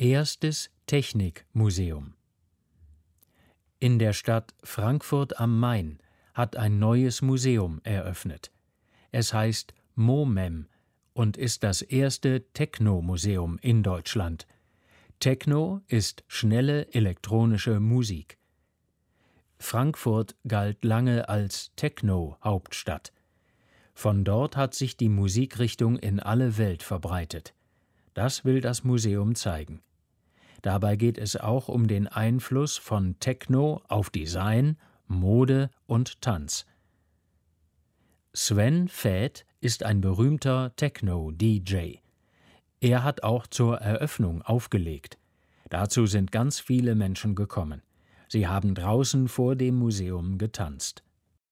Erstes Technikmuseum. In der Stadt Frankfurt am Main hat ein neues Museum eröffnet. Es heißt MOMEM und ist das erste Techno-Museum in Deutschland. Techno ist schnelle elektronische Musik. Frankfurt galt lange als Techno-Hauptstadt. Von dort hat sich die Musikrichtung in alle Welt verbreitet. Das will das Museum zeigen. Dabei geht es auch um den Einfluss von Techno auf Design, Mode und Tanz. Sven Väth ist ein berühmter Techno-DJ. Er hat auch zur Eröffnung aufgelegt. Dazu sind ganz viele Menschen gekommen. Sie haben draußen vor dem Museum getanzt.